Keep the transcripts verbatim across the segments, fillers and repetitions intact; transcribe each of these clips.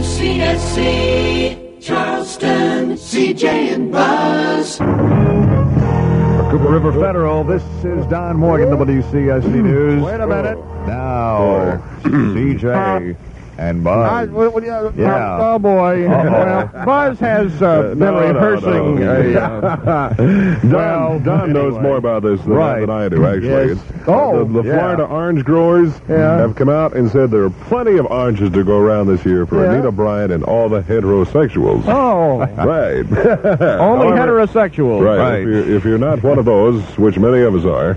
W C S C, Charleston, C J and Buzz. Cooper River Federal, this is Don Morgan, W C S C News. Wait a minute. Now, C J and Buzz. I, well, yeah, Yeah. Oh, boy. Well, Buzz has uh, been no, no, rehearsing. no. A, uh, Don, well, Don knows anyway. more about this than, Right. than I do, actually. Yes. It's- Oh, the, the yeah. Florida orange growers Yeah. have come out and said there are plenty of oranges to go around this year for Yeah. Anita Bryant and all the heterosexuals. Oh, Right. only However- heterosexuals. Right. Right. If, you're, if you're not one of those, which many of us are,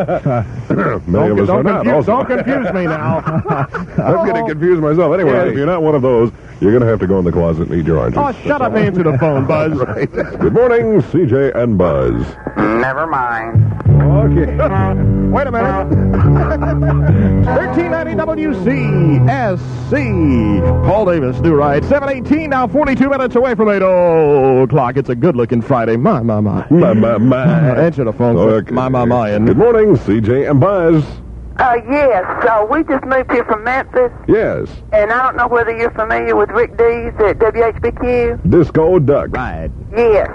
many of Don't, us are don't, not. confuse, Also. don't confuse me now. I'm getting confused myself. Anyway, Yeah. if you're not one of those, you're going to have to go in the closet and eat your oranges. Oh, shut up and answer the phone, Buzz. Right. Good morning, C J and Buzz. Never mind. Okay. Wait a minute. thirteen ninety W C S C. Paul Davis, do right. seven eighteen, now forty-two minutes away from eight o'clock. It's a good-looking Friday. My, my, my. My, my, my. Answer the phone. Okay. My, my, my. And Good morning, C J and Buzz. Uh, yes, so we just moved here from Memphis, Yes, and I don't know whether you're familiar with Rick Dees at W H B Q. Disco Duck. right. Yes.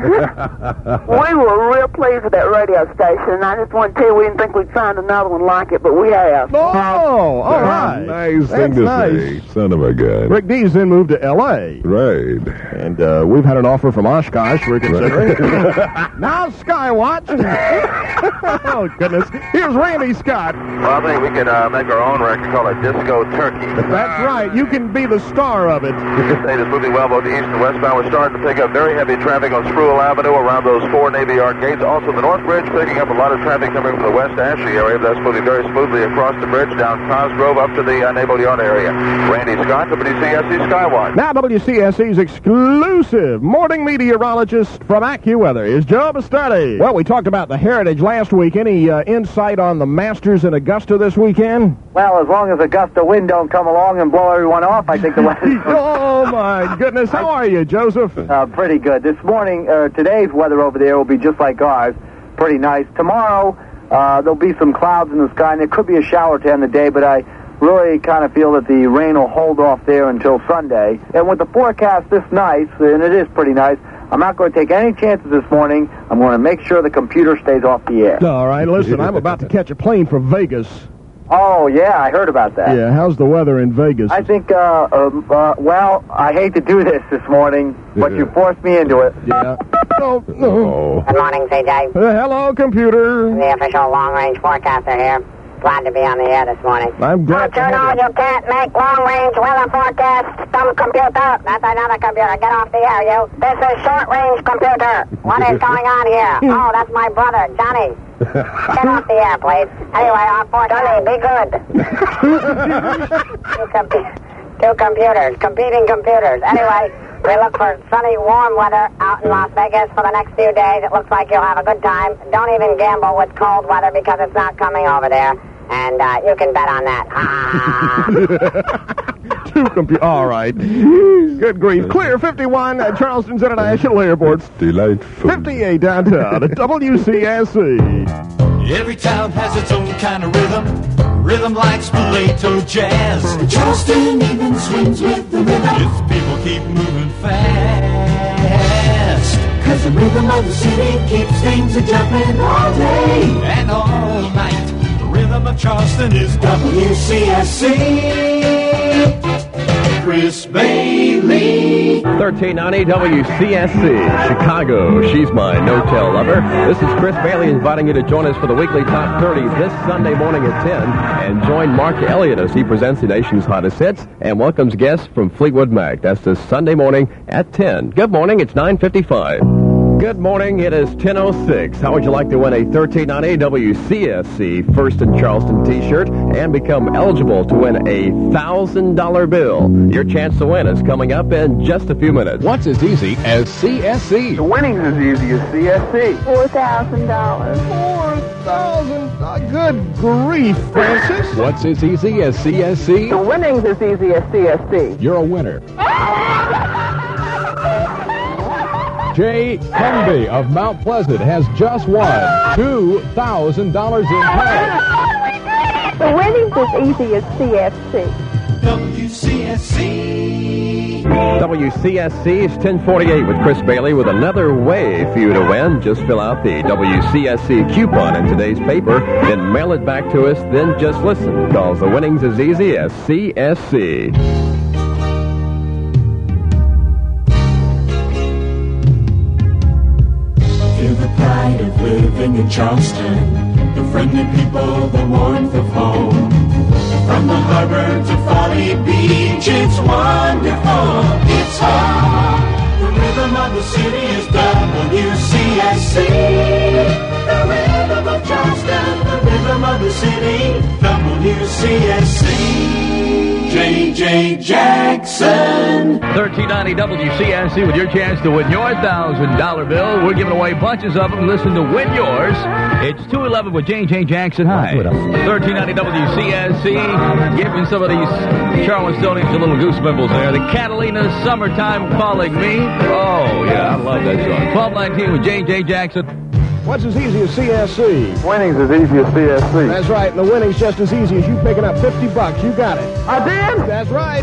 We were real pleased with that radio station, and I just want to tell you we didn't think we'd find another one like it, but we have. Oh, all right. Nice That's thing to nice. say. Son of a gun. Rick Dees then moved to L A, Right. and uh, we've had an offer from Oshkosh we're considering. Now Skywatch. Oh, goodness. Here's Randy Scott. Well, I think we could uh, make our own record, call it Disco Turkey. That's right. You can be the star of it. State is moving well both east and westbound. We're starting to pick up very heavy traffic on Spruill Avenue around those four Navy Yard gates. Also, the North Bridge picking up a lot of traffic coming from the West Ashley area. That's moving very smoothly across the bridge down Cosgrove up to the uh, Naval Yard area. Randy Scott, W C S C Skywatch. Now W C S C's exclusive morning meteorologist from AccuWeather is Joe Bastardi. Well, we talked about the Heritage last week. Any uh, insight on the Masters in Augusta this weekend? Well, as long as a gust of wind don't come along and blow everyone off, I think the weather's Oh, my goodness. How are you, Joseph? uh, pretty good. This morning, uh, today's weather over there will be just like ours. Pretty nice. Tomorrow, uh, there'll be some clouds in the sky, and there could be a shower to end the day, but I really kind of feel that the rain will hold off there until Sunday. And with the forecast this nice, and it is pretty nice, I'm not going to take any chances this morning. I'm going to make sure the computer stays off the air. All right, listen, I'm about to catch a plane for Vegas. Oh, yeah, I heard about that. Yeah, how's the weather in Vegas? I think, uh, um, uh, well, I hate to do this this morning, but you forced me into it. Yeah. No, no. Oh. Good morning, C J. Uh, hello, computer. The official long-range forecaster here. Glad to be on the air this morning. I'm glad Don't you know you can't make long-range weather forecasts? Some computer. That's another computer. Get off the air, you. This is short-range computer. What is going on here? Oh, that's my brother, Johnny. Get off the air, please. Anyway, our forecast. Johnny, be good. two, com- two computers. Competing computers. Anyway, we look for sunny, warm weather out in Las Vegas for the next few days. It looks like you'll have a good time. Don't even gamble with cold weather because it's not coming over there. And uh, you can bet on that. Two computer. All right. Good grief. Clear fifty-one at Charleston's International Airport. Delightful. fifty-eight downtown at W C S C. Every town has its own kind of rhythm. Rhythm like Spoleto jazz. Charleston even swings with the rhythm. Its people keep moving fast. Cause the rhythm of the city keeps things a-jumping all day and all night. The rhythm of Charleston is W C S C. Chris Bailey. thirteen ninety W C S C, Chicago. She's my no-tell lover. This is Chris Bailey inviting you to join us for the weekly Top thirty this Sunday morning at ten. And join Mark Elliott as he presents the nation's hottest hits and welcomes guests from Fleetwood Mac. That's this Sunday morning at ten. Good morning. It's nine fifty-five. Good morning. It is ten oh six. How would you like to win a thirteen ninety W C S C First in Charleston t-shirt and become eligible to win a one thousand dollar bill? Your chance to win is coming up in just a few minutes. What's as easy as C S C? Winning's as easy as C S C. four thousand dollars. Four thousand. Uh, good grief, Francis. What's as easy as C S C? Winning's as easy as C S C. You're a winner. Jay Henby of Mount Pleasant has just won two thousand dollars in cash. The winning's as easy as C S C. W C S C. W C S C is ten forty-eight with Chris Bailey with another way for you to win. Just fill out the W C S C coupon in today's paper, then mail it back to us, then just listen, because the winning's as easy as C S C. Feel the pride of living in Charleston, the friendly people, the warmth of home. From the harbor to Folly Beach, it's wonderful, it's home. The rhythm of the city is W C S C. The rhythm of Charleston, the rhythm of the city, W C S C. J J Jackson. thirteen ninety W C S C with your chance to win your one thousand dollar bill. We're giving away bunches of them. Listen to Win Yours. It's two eleven with J J Jackson. Hi. thirteen ninety W C S C. Giving some of these Charlestonians a little goose pimples there. The Catalina Summertime Calling Me. Oh, yeah, I love that song. twelve nineteen with J J Jackson. What's as easy as C S C? Winning's as easy as C S C. That's right, and the winning's just as easy as you picking up fifty bucks. You got it. I did? That's right.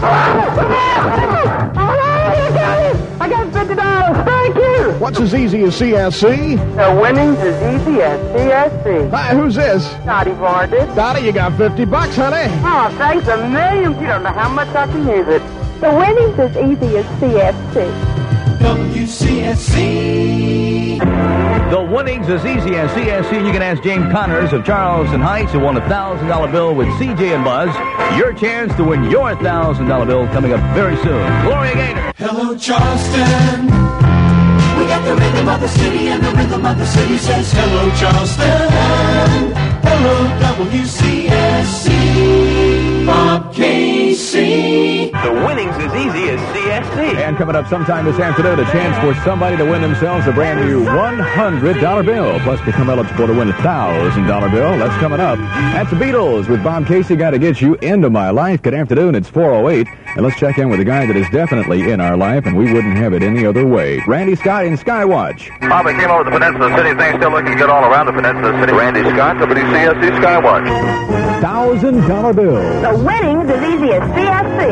I got fifty dollars. Thank you. What's as easy as C S C? The winning's as easy as C S C. Hi, who's this? Dottie Vardy. Dottie, you got fifty bucks, honey. Oh, thanks a million. You don't know how much I can use it. The winning's as easy as C S C. W C S C. The winning's as easy as C S C. You can ask James Connors of Charleston Heights, who won a one thousand dollar bill with C J and Buzz. Your chance to win your one thousand dollar bill coming up very soon. Gloria Gaynor. Hello, Charleston. We got the rhythm of the city, and the rhythm of the city says, hello, Charleston. Hello, W C S C. Bob Casey. The winning's as easy as C S C. And coming up sometime this afternoon, a chance for somebody to win themselves a brand new one hundred dollar bill, plus become eligible to win a one thousand dollar bill. That's coming up. That's the Beatles with Bob Casey. Got to get you into my life. Good afternoon. It's four oh eight. And let's check in with a guy that is definitely in our life, and we wouldn't have it any other way. Randy Scott in Skywatch. Bob, I came over to the Peninsula City. Things still looking good all around the Peninsula City. Randy Scott, W C S C Skywatch. one thousand dollar bill. The winning's as easy as C S C.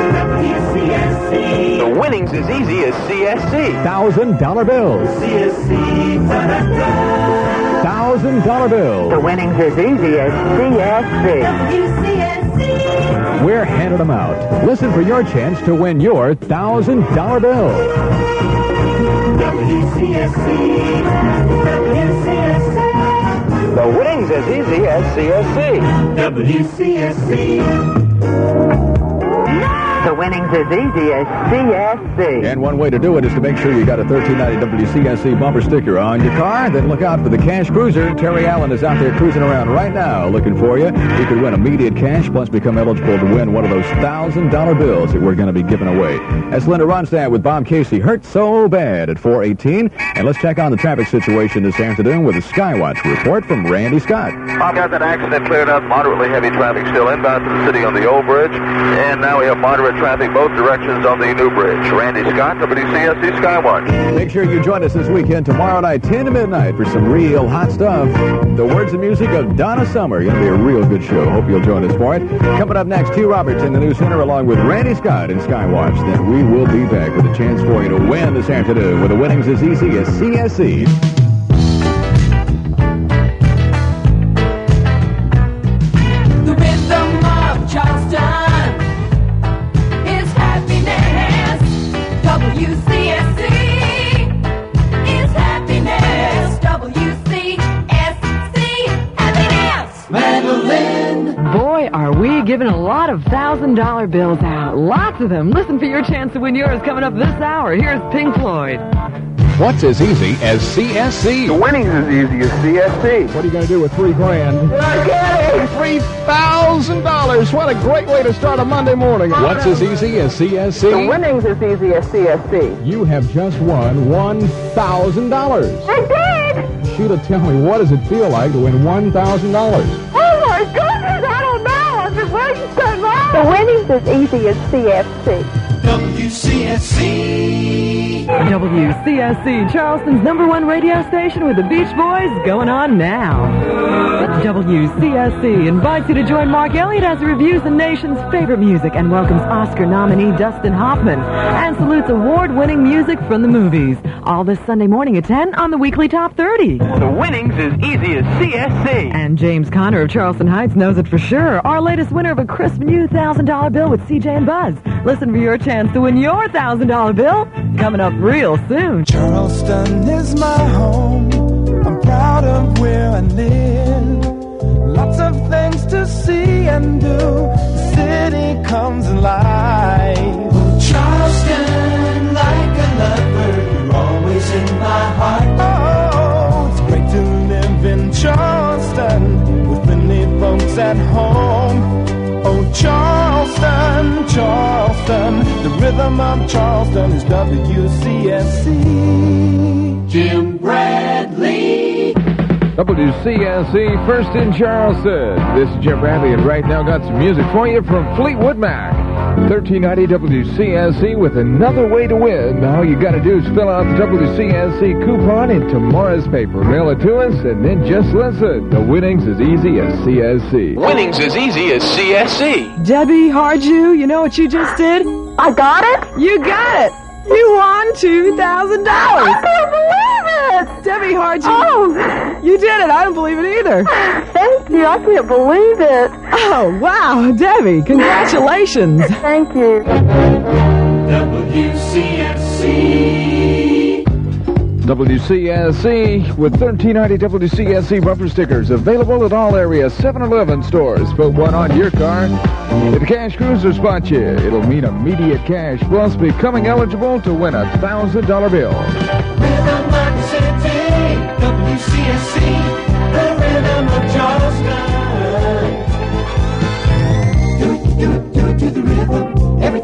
The winning's as easy as C S C. one thousand dollar bills. C S C. one thousand dollar bill. The winning's as easy as C S C. W C S C. We're handing them out. Listen for your chance to win your one thousand dollar bill. W C S C. W C S C. The winning's as easy as C S C. W C S C. The winning's as easy as C S C. And one way to do it is to make sure you got a thirteen ninety W C S C bumper sticker on your car. Then look out for the cash cruiser. Terry Allen is out there cruising around right now looking for you. You could win immediate cash, plus become eligible to win one of those one thousand dollar bills that we're going to be giving away. That's Linda Ronstadt with Bob Casey. Hurt so bad at four eighteen. And let's check on the traffic situation this afternoon with a Skywatch report from Randy Scott. Bob, got that accident cleared up. Moderately heavy traffic still inbound to the city on the old bridge. And now we have moderate traffic both directions on the new bridge. Randy Scott, W C S C Skywatch. Make sure you join us this weekend, tomorrow night, ten to midnight, for some real hot stuff. The words and music of Donna Summer. Going to be a real good show. Hope you'll join us for it. Coming up next, Hugh Roberts in the News Center along with Randy Scott in Skywatch. Then we will be back with a chance for you to win this afternoon with the winnings as easy as C S C. The rhythm of Charleston is happiness. W C S C is happiness. W C S C happiness. Madeline. Boy, are we giving a lot of one thousand dollar bills out. Lots of them. Listen for your chance to win yours coming up this hour. Here's Pink Floyd. What's as easy as C S C? The winning's as easy as C S C. What are you going to do with three grand? Three thousand dollars. What a great way to start a Monday morning. What's as easy as C S C? The winning's as easy as C S C. You have just won one thousand dollars. I did! Sheila, tell me, what does it feel like to win one thousand dollars? Oh my goodness, I don't know. I've been waiting so long. The winning's as easy as C S C. W C S C. W C S C, Charleston's number one radio station with the Beach Boys going on now. W C S C invites you to join Mark Elliott as he reviews the nation's favorite music and welcomes Oscar nominee Dustin Hoffman and salutes award-winning music from the movies. All this Sunday morning at ten on the Weekly Top thirty. The winnings is easy as C S C. And James Conner of Charleston Heights knows it for sure. Our latest winner of a crisp new one thousand dollar bill with C J and Buzz. Listen for your chance to win your one thousand dollar bill coming up real soon. Charleston is my home. I'm proud of where I live. Lots of things to see and do. The city comes alive. Oh, Charleston, like a lover, you're always in my heart. Oh, it's great to live in Charleston with friendly folks at home. Oh, Charleston, Charleston, the rhythm of Charleston is W C S C. Jim Bradley. W C S C, first in Charleston. This is Jim Bradley, and right now got some music for you from Fleetwood Mac. thirteen ninety W C S C with another way to win. All you got to do is fill out the W C S C coupon in tomorrow's paper. Mail it to us, and then just listen. The winnings is easy as C S C. Winnings as easy as C S C. Debbie Harju, you know what you just did? I got it? You got it. You won two thousand dollars. I can't believe it. Debbie Harju. Oh. You did it. I don't believe it either. Thank you. I can't believe it. Oh, wow. Debbie, congratulations. Thank you. W C S C. W C S C with thirteen ninety W C S C bumper stickers available at all area seven eleven stores. Put one on your car. If the Cash Cruiser spots you, it'll mean immediate cash plus becoming eligible to win a one thousand dollar bill. Rhythm of the city, W C S C, the rhythm of Charleston. Do it, do it, do it to the rhythm. Everything